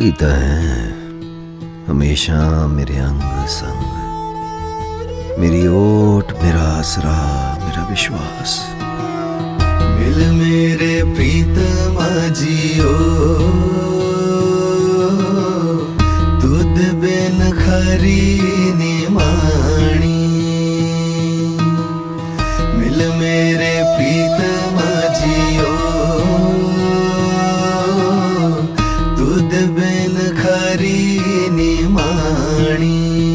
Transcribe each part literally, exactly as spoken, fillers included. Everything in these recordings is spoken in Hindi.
ही तो है हमेशा मेरे अंग संग, मेरी ओट मेरा आसरा मेरा विश्वास। मिल मेरे प्रीतमा जियो, दूध बिन खरी निमाणी। मिल मेरे प्रीतमा जियो, दूध बिन खरी निमाणी।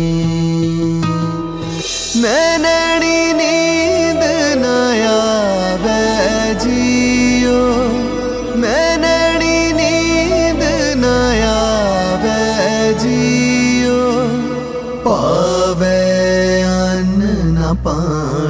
नैननी नींद न आवे जियो, नैननी नींद न आवे जियो। पावे अन्न न पानी,